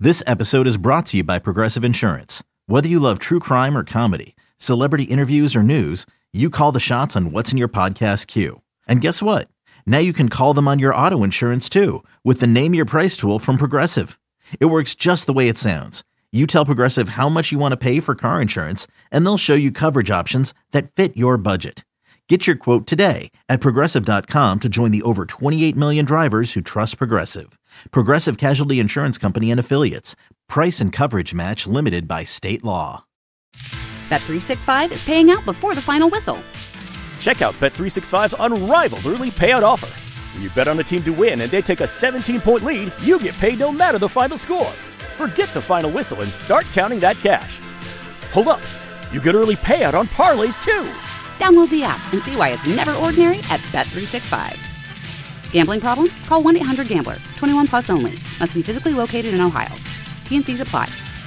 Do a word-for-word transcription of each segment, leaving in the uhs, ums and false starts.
This episode is brought to you by Progressive Insurance. Whether you love true crime or comedy, celebrity interviews or news, you call the shots on what's in your podcast queue. And guess what? Now you can call them on your auto insurance too with the Name Your Price tool from Progressive. It works just the way it sounds. You tell Progressive how much you want to pay for car insurance, and they'll show you coverage options that fit your budget. Get your quote today at Progressive dot com to join the over twenty-eight million drivers who trust Progressive. Progressive Casualty Insurance Company and Affiliates. Price and coverage match limited by state law. Bet three sixty-five is paying out before the final whistle. Check out Bet three sixty-five's unrivaled early payout offer. When you bet on a team to win and they take a seventeen-point lead, you get paid no matter the final score. Forget the final whistle and start counting that cash. Hold up. You get early payout on parlays, too. Download the app and see why it's never ordinary at Bet three sixty-five. Gambling problem? Call one eight hundred gambler. twenty-one plus only. Must be physically located in Ohio. T N Cs apply.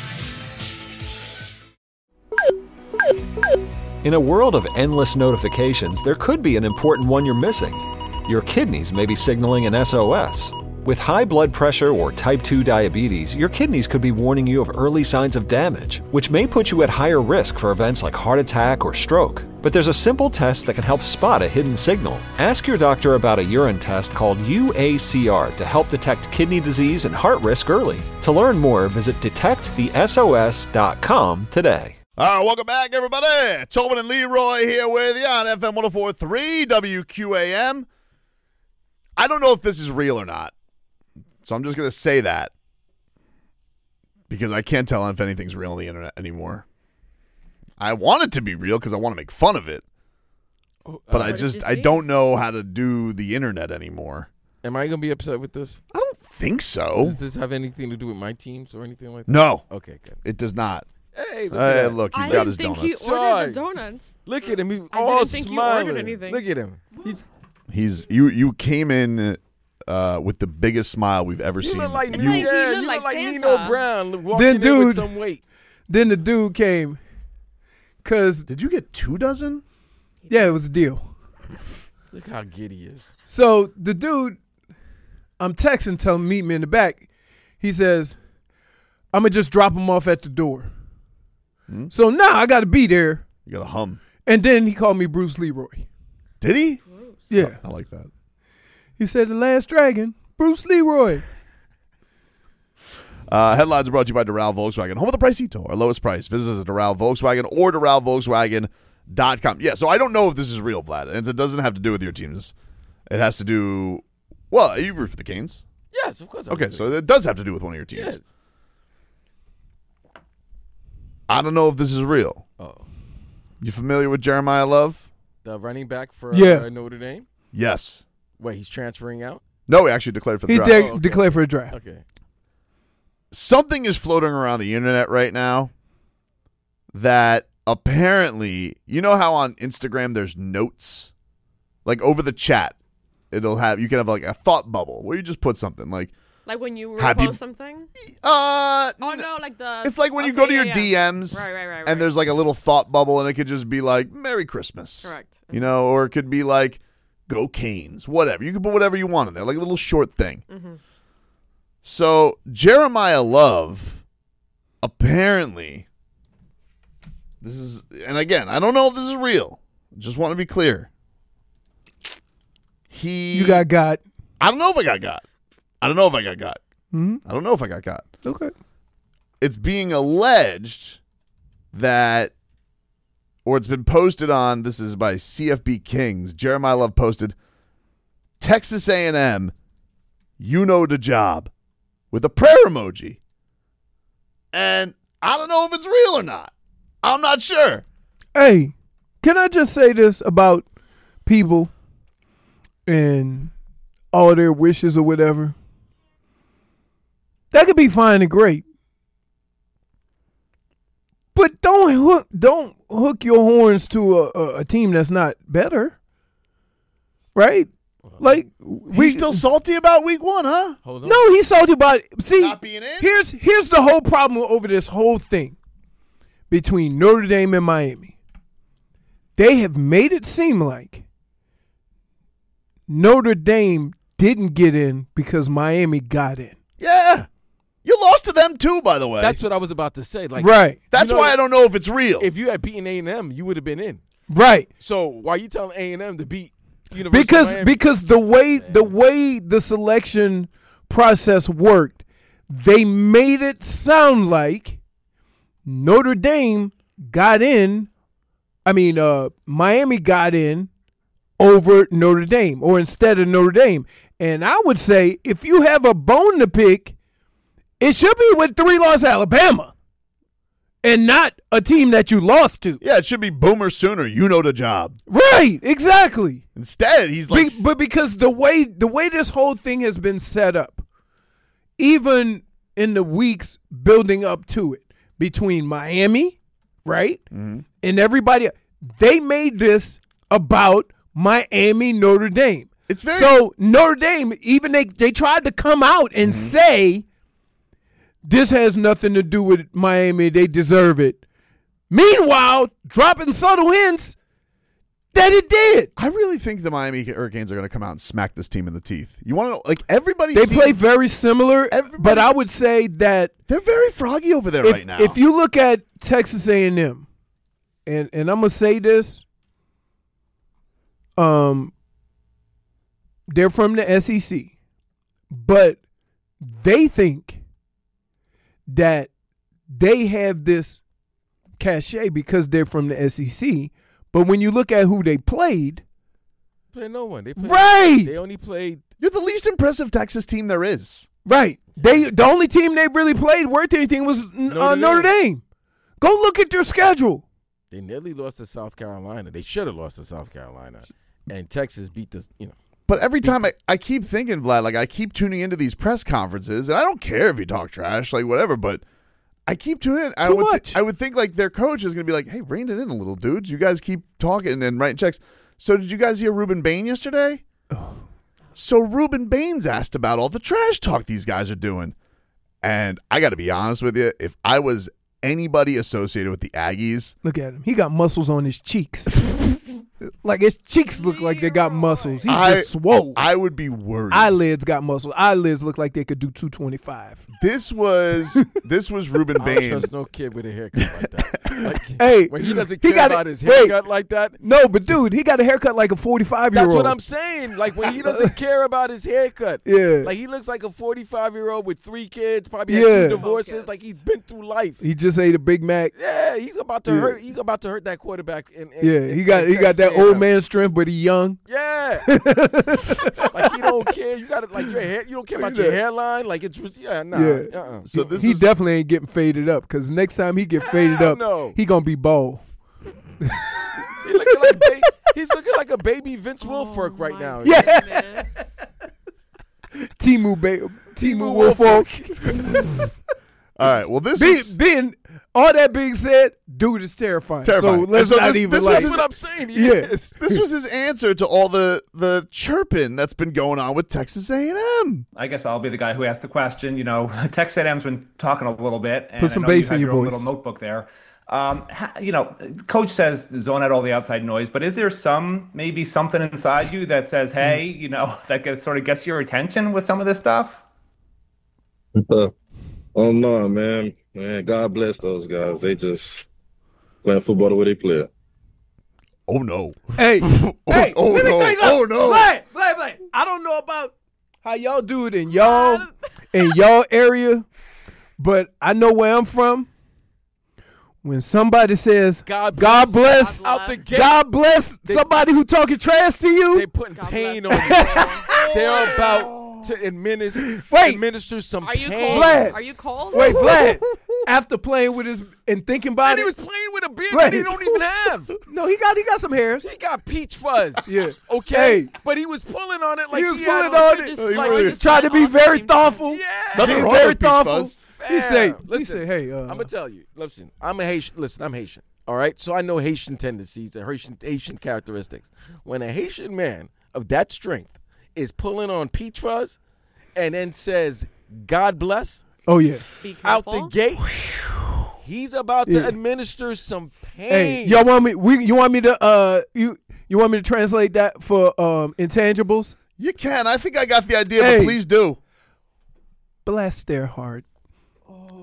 In a world of endless notifications, there could be an important one you're missing. Your kidneys may be signaling an S O S. With high blood pressure or type two diabetes, your kidneys could be warning you of early signs of damage, which may put you at higher risk for events like heart attack or stroke. But there's a simple test that can help spot a hidden signal. Ask your doctor about a urine test called U A C R to help detect kidney disease and heart risk early. To learn more, visit detect the S O S dot com today. All right, welcome back, everybody. Tobin and Leroy here with you on F M one oh four point three W Q A M. I don't know if this is real or not, so I'm just going to say that because I can't tell if anything's real on the internet anymore. I want it to be real because I want to make fun of it, oh, but uh, I just I don't know how to do the internet anymore. Am I going to be upset with this? I don't think so. Does this have anything to do with my teams or anything like that? No. Okay, good. It does not. Hey, look, Hey, at that. look, he's I got didn't his think donuts. He ordered the donuts. Look at him. He's I all didn't think you ordered smiling. anything. Look at him. He's He's you. You came in uh, with the biggest smile we've ever you seen. look like, It's Nino, like he yeah, looked you like look like Santa. Nino Brown walking Then, in dude- with some weight. Then the dude came, cause Did you get two dozen? yeah, it was a deal. Look how giddy he is. So the dude, I'm texting, tell him meet me in the back. He says, "I'm gonna just drop him off at the door." Hmm? So now I got to be there. You got a hum. And then he called me Bruce Leroy. Did he? Yeah, I like that. he said the Last Dragon, Bruce Leroy. Uh, headlines are brought to you by Doral Volkswagen. Home of the Pricito, our lowest price. Visit us at Doral Volkswagen or Doral Volkswagen dot com. Yeah, so I don't know if this is real, Vlad. And it doesn't have to do with your teams. It has to do, well, you root for the Canes. Yes, of course. I Okay, was so it does have to do with one of your teams. yes. I don't know if this is real. Oh, You familiar with Jeremiah Love? the running back for Yeah. uh, Notre Dame. Yes. Wait, he's transferring out. No, he actually declared for the He draft. de- Oh, okay. declared for a draft. Okay. Something is floating around the internet right now that apparently, you know how on Instagram there's notes? Like over the chat, it'll have, you can have like a thought bubble where you just put something like, Like when you Happy- repost something? uh, Oh, no, like the... it's like when you okay, go to yeah, your yeah. D Ms Right, right, right, right. and there's like a little thought bubble and it could just be like, Merry Christmas. Correct. You know, or it could be like, Go Canes, whatever. You can put whatever you want in there, like a little short thing. Mm-hmm. So Jeremiah Love, apparently, this is, and again, I don't know if this is real. Just want to be clear. He, You got got. I don't know if I got got. I don't know if I got got. Hmm? I don't know if I got got. Okay. It's being alleged that, or it's been posted on, this is by C F B Kings, Jeremiah Love posted, Texas A and M, you know the job, with a prayer emoji. And I don't know if it's real or not. I'm not sure. Hey, can I just say this about people and all their wishes or whatever? That could be fine and great. But don't hook don't hook your horns to a, a, a team that's not better. Right? Like we He's still salty about week one, huh? Hold on. No, he's salty about it. See, Not being in? here's here's the whole problem over this whole thing between Notre Dame and Miami. They have made it seem like Notre Dame didn't get in because Miami got in. Yeah. You lost to them too, by the way. That's what I was about to say. Like, Right. That's you know, why I don't know if it's real. If you had beaten A and M, you would have been in. Right. So why are you telling A and M to beat University Because of Miami? because the way the way the selection process worked, they made it sound like Notre Dame got in. I mean, uh, Miami got in over Notre Dame, or instead of Notre Dame. And I would say, if you have a bone to pick, it should be with three-loss Alabama, and not a team that you lost to. yeah, it should be Boomer Sooner. You know the job. Right? Exactly. Instead, he's like, Be- but because the way the way this whole thing has been set up, even in the weeks building up to it, between Miami, right, Mm-hmm. and everybody, they made this about Miami Notre Dame. It's very- so Notre Dame, even they they tried to come out and Mm-hmm. say this has nothing to do with Miami. They deserve it. Meanwhile, dropping subtle hints that it did. I really think the Miami Hurricanes are going to come out and smack this team in the teeth. You want to know? Like, everybody They seems- play very similar, Everybody- but I would say that They're very froggy over there if, right now. if you look at Texas A and M, and and I'm gonna say this, um, they're from the S E C, but they think that they have this cachet because they're from the S E C. But when you look at who they played, play no one. They played, right, They only played. You're the least impressive Texas team there is. right, they the only team they really played worth anything was Notre uh, Notre Dame. Dame. Go look at their schedule. They nearly lost to South Carolina. They should have lost to South Carolina, and Texas beat the. You know. But every time I, I keep thinking, Vlad, like I keep tuning into these press conferences, and I don't care if you talk trash, like whatever, but I keep tuning in. I Too would much. I would think like their coach is going to be like, hey, rein it in a little, dudes. You guys keep talking and writing checks. So did you guys hear Reuben Bain yesterday? So Reuben Bain's asked about all the trash talk these guys are doing. And I got to be honest with you, if I was anybody associated with the Aggies, Look at him. He got muscles on his cheeks. Like his cheeks look like they got muscles. He I, just swole. I would be worried. Eyelids got muscles. Eyelids look like they could do two twenty-five. This was this was Reuben I don't Bain. trust no kid with a haircut like that. Like, Hey, when he doesn't he care got it- about his wait. haircut like that. No, but dude, he got a haircut like a forty-five year That's old. what I'm saying. Like when he doesn't care about his haircut. Yeah. Like he looks like a forty-five year old with three kids, probably had Yeah. two divorces. Focus. Like he's been through life. He just ate a Big Mac. Yeah, he's about to Yeah. hurt. He's about to hurt that quarterback. In, in, Yeah, in, he got in he got that Texas old A and M. man strength, but he young. Yeah, like he don't care. You got to like your hair. You don't care about your Yeah. hairline. Like it's yeah, nah. Yeah. Uh-uh. So this he is definitely ain't getting faded up because next time he get faded Hell up, no. he gonna be bald. He looking like ba- he's looking like a baby Vince Wilfork Oh right my now. Yeah. goodness. Timu ba- Timu Timu Wolfolk. all right. Well, this Be, is being all that being said, dude is terrifying. Terrifying. So let's And so not this- even this like. was That's his- what I'm saying. He Yeah. is. this was his answer to all the the chirping that's been going on with Texas A and M. I guess I'll be the guy who asked the question. You know, Texas A and M's been talking a little bit. And Put some I know bass you have in your your own voice. little notebook there. Um, ha- you know, coach says zone out all the outside noise, but is there some, maybe something inside you that says, hey, you know, that gets, sort of gets your attention with some of this stuff? Uh, oh no, man, man! God bless those guys. They just playing football the way they play it. Oh no! Hey, hey, oh, let me no. tell you Oh, something. no. Vlad, Vlad, Vlad. I don't know about how y'all do it in y'all in y'all area, but I know where I'm from. When somebody says God God bless, God out the gate. God bless They- somebody who talking trash to you, They putting God pain bless on them. you. They're about to administer, Wait. administer some Are you pain. cold? Vlad. Are you cold? wait, Vlad, after playing with his and thinking about And it, he was playing with a beard Vlad. that he don't even have. no, he got he got some hairs. He got peach fuzz. Yeah. Okay. Hey. But he was pulling on it like he was had pulling on You're it, just like like he just trying to be all the very same time. thoughtful. Yeah. Nothing Being wrong very with Peach thoughtful. Fuzz. He say, he Listen, say, hey, uh, I'm gonna tell you. Listen, I'm a Haitian. Listen, I'm Haitian. All right, so I know Haitian tendencies and Haitian Haitian characteristics. When a Haitian man of that strength is pulling on peach fuzz, and then says "God bless" oh yeah. Be out careful. the gate, he's about to Yeah. administer some pain. Hey, y'all want me? We you want me to uh you you want me to translate that for um intangibles? You can. I think I got the idea, Hey. but please do. Bless their heart.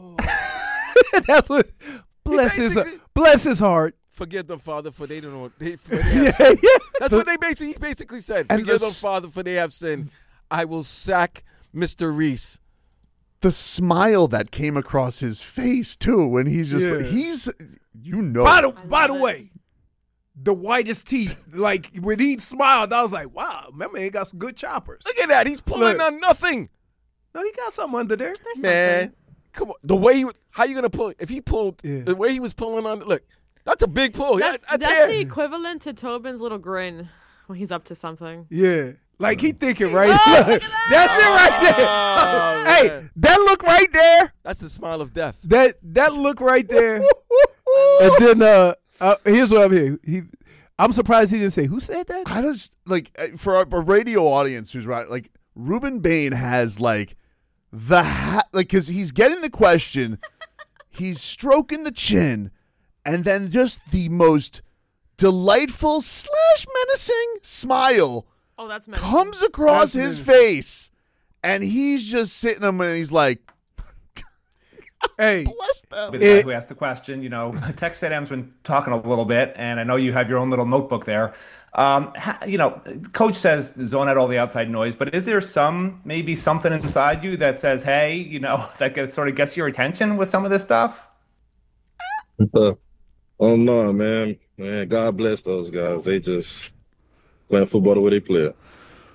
That's what. Bless his basically- bless his heart. Forgive them, Father, for they don't know. They, for they Yeah, have sinned. yeah. That's what they basically he basically said. And Forgive the them, s- Father, for they have sinned. I will sack Mister Reese. The smile that came across his face too when he's just Yeah. like, he's you know By the by the way, the whitest teeth. Like when he smiled, I was like, wow, my man got some good choppers. Look at that. He's pulling Look. on nothing. No, he got something under there. Man, come on. The way he was, how you gonna pull? If he pulled Yeah. the way he was pulling on, look, that's a big pull. That's, That's, that's, that's hair. the equivalent to Tobin's little grin when he's up to something. Yeah. Like he thinking right there. That's it right there. Oh, Hey, man. that look right there. That's the smile of death. That that look right there. And then uh, uh here's what I'm here. He I'm surprised he didn't say who said that. I just like uh, for our, our radio audience who's right, like Ruben Bain has like the ha- like because he's getting the question, he's stroking the chin, and then just the most delightful slash menacing smile Oh, that's menacing. comes across That's his menacing. face, and he's just sitting there and he's like, Hey, bless them. Be the guy It- who asked the question, you know, Tex Stadium's been talking a little bit, and I know you have your own little notebook there. Um, ha, you know, Coach says zone out all the outside noise, but is there some, maybe something inside you that says, hey, you know, that gets, sort of gets your attention with some of this stuff? Uh, oh no, man, man, God bless those guys. They just playing football the way they play it.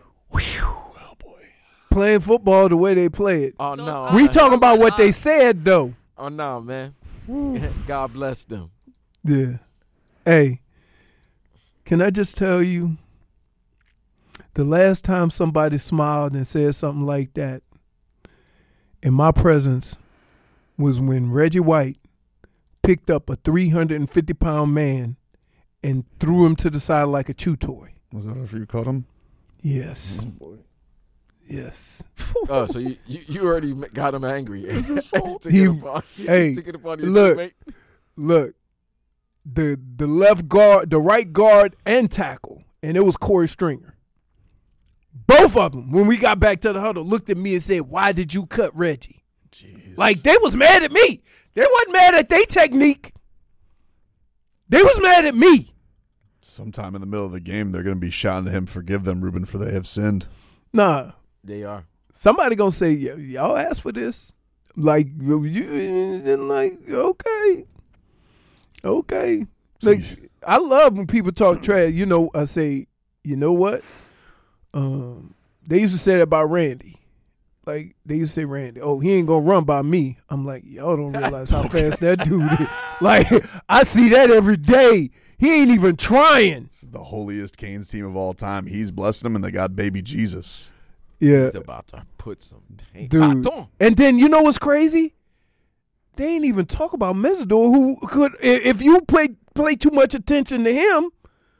playing football the way they play it. Oh no, We man. talking about what they said though. Oh no, man. God bless them. Yeah. Hey, can I just tell you, the last time somebody smiled and said something like that in my presence was when Reggie White picked up a three hundred fifty pound man and threw him to the side like a chew toy. Was that what you called him? Yes. Yes. Oh, so you, you, you already got him angry. It's his fault. He- hey, took it upon your look. teammate. Look, the the left guard, the right guard, and tackle, and it was Corey Stringer. Both of them, when we got back to the huddle, looked at me and said, "Why did you cut Reggie?" Jeez. Like they was mad at me. They wasn't mad at their technique. They was mad at me. Sometime in the middle of the game, they're going to be shouting to him, "Forgive them, Ruben, for they have sinned." Nah, They are. somebody gonna say, "Y- "Y'all asked for this." Like you, you like okay, okay. Like I love when people talk trash. You know, I say, you know what? Um, they used to say that about Randy. Like they used to say, Randy, oh, he ain't gonna run by me. I'm like, y'all don't realize how fast that dude is. Like I see that every day. He ain't even trying. This is the holiest Canes team of all time. He's blessing them, and they got baby Jesus. Yeah, He's about to put some paint. dude. Pardon. And then you know what's crazy? They ain't even talk about Mesidor, who could, i- if you play play too much attention to him.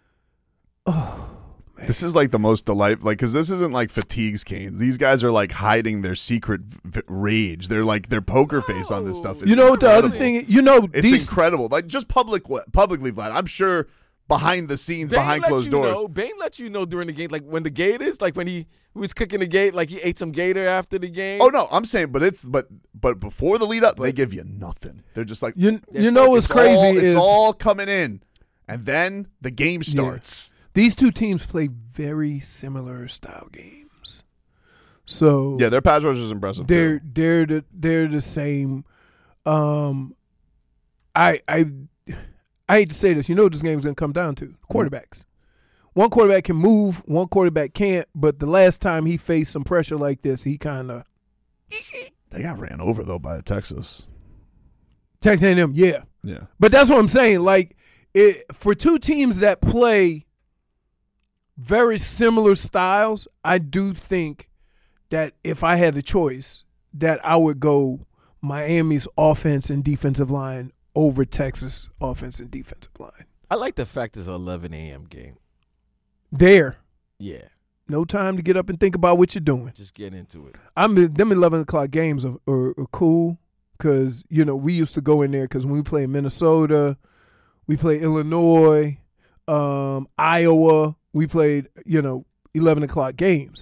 This is like the most delight, like, because this isn't like fatigues Canes. These guys are like hiding their secret v- rage. They're like their poker face on this stuff. Is You know what the other incredible. thing? is? You know It's these. incredible. Like just public, publicly, Vlad. I'm sure behind the scenes, Bane behind let closed you doors. Know, Bane lets you know during the game, like when the Gators, like when he was cooking the gate, like he ate some gator after the game. Oh no, I'm saying, but it's but but before the lead up, they give you nothing. They're just like You They're you know what's it's crazy all, is it's all coming in, and then the game starts. these two teams play very similar style games. So Yeah, their pass rush is impressive. they're too. they're the they're the same. Um, I I I hate to say this. You know what this game's gonna come down to? Quarterbacks. One quarterback can move, one quarterback can't. But the last time he faced some pressure like this, he kind of They got ran over though by Texas. Texas A and M, yeah. Yeah, But that's what I'm saying. Like it, for two teams that play very similar styles, I do think that if I had a choice, that I would go Miami's offense and defensive line over Texas offense and defensive line. I like the fact it's an eleven a.m. game. There, Yeah, no time to get up and think about what you're doing. just get into it. I'm them eleven o'clock games are, are, are cool because you know we used to go in there because when we play Minnesota, we play Illinois, um, Iowa. We played you know eleven o'clock games,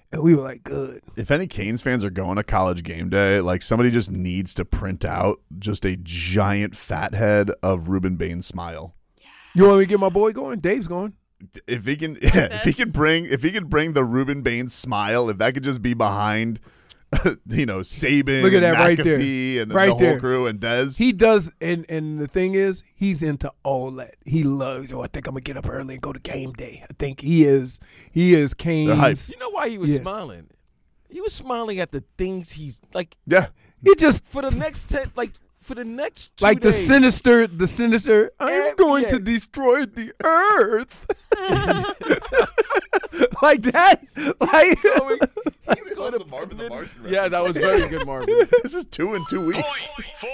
And we were like, good. If any Canes fans are going to College Game Day, like somebody just needs to print out just a giant fat head of Ruben Bain's smile. You want me to get my boy going? Dave's going. If he can, yeah, if he can bring, if he can bring the Ruben Bain smile, if that could just be behind, you know, Saban, look at that and right McAfee there, and right the whole there. crew, and Dez. He does, and and the thing is, he's into all that. He loves. Oh, I think I'm gonna get up early and go to game day. I think he is. He is Cane's. You know why he was Yeah. smiling? He was smiling at the things he's like. Yeah, he just for the next ten, like for the next two like the days, sinister, the sinister. I'm Every- going yeah. to destroy the earth. Like that. Like he's going to Marvin the Martian. Yeah, that was very good, Marvin. This is two in two weeks.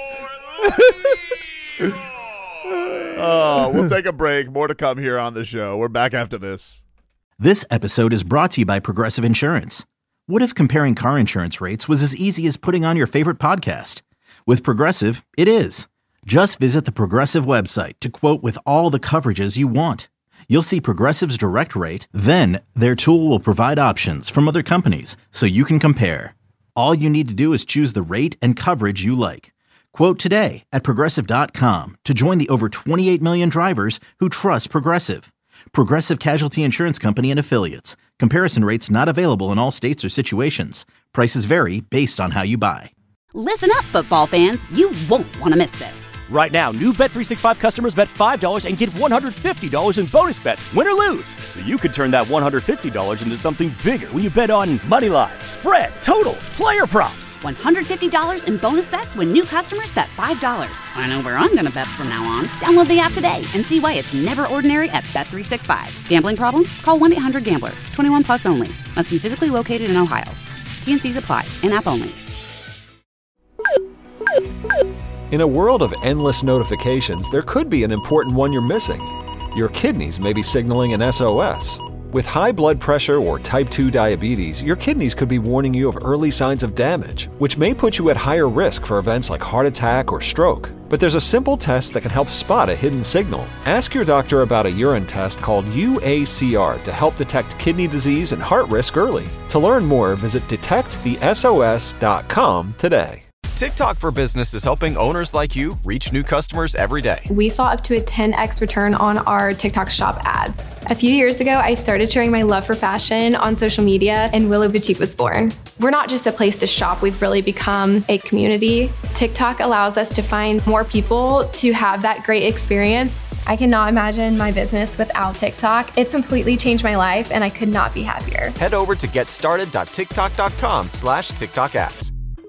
Oh, we'll take a break. More to come here on the show. We're back after this. This episode is brought to you by Progressive Insurance. What if comparing car insurance rates was as easy as putting on your favorite podcast? With Progressive, it is. Just visit the Progressive website to quote with all the coverages you want. You'll see Progressive's direct rate, then their tool will provide options from other companies so you can compare. All you need to do is choose the rate and coverage you like. Quote today at Progressive dot com to join the over twenty-eight million drivers who trust Progressive. Progressive Casualty Insurance Company and Affiliates. Comparison rates not available in all states or situations. Prices vary based on how you buy. Listen up, football fans. You won't want to miss this. Right now, new Bet three sixty-five customers bet five dollars and get one hundred fifty dollars in bonus bets, win or lose. So you could turn that one hundred fifty dollars into something bigger when you bet on money line, spread, totals, player props. one hundred fifty dollars in bonus bets when new customers bet five dollars. I know where I'm going to bet from now on. Download the app today and see why it's never ordinary at Bet three sixty-five. Gambling problem? Call one eight hundred gambler. twenty-one plus only. Must be physically located in Ohio. T and C's apply. In-app only. In a world of endless notifications, there could be an important one you're missing. Your kidneys may be signaling an S O S. With high blood pressure or type two diabetes, your kidneys could be warning you of early signs of damage, which may put you at higher risk for events like heart attack or stroke. But there's a simple test that can help spot a hidden signal. Ask your doctor about a urine test called U A C R to help detect kidney disease and heart risk early. To learn more, visit detect the S O S dot com today. TikTok for Business is helping owners like you reach new customers every day. We saw up to a ten x return on our TikTok shop ads. A few years ago, I started sharing my love for fashion on social media, and Willow Boutique was born. We're not just a place to shop, we've really become a community. TikTok allows us to find more people to have that great experience. I cannot imagine my business without TikTok. It's completely changed my life, and I could not be happier. Head over to getstarted dot tiktok dot com slash TikTok ads.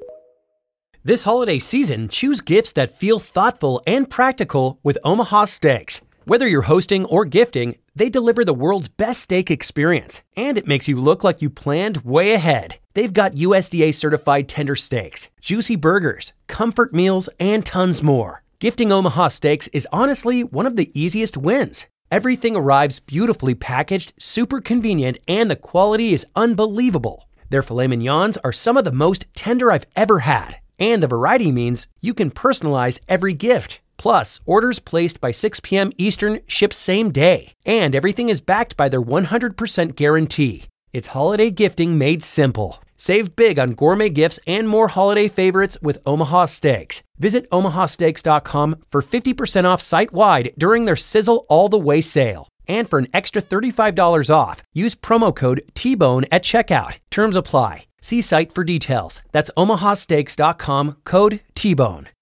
This holiday season, choose gifts that feel thoughtful and practical with Omaha Steaks. Whether you're hosting or gifting, they deliver the world's best steak experience, and it makes you look like you planned way ahead. They've got U S D A certified tender steaks, juicy burgers, comfort meals, and tons more. Gifting Omaha Steaks is honestly one of the easiest wins. Everything arrives beautifully packaged, super convenient, and the quality is unbelievable. Their filet mignons are some of the most tender I've ever had. And the variety means you can personalize every gift. Plus, orders placed by six p.m. Eastern ship same day. And everything is backed by their one hundred percent guarantee. It's holiday gifting made simple. Save big on gourmet gifts and more holiday favorites with Omaha Steaks. Visit omaha steaks dot com for fifty percent off site-wide during their Sizzle All the Way sale. And for an extra thirty-five dollars off, use promo code T bone at checkout. Terms apply. See site for details. That's omaha steaks dot com, code T bone.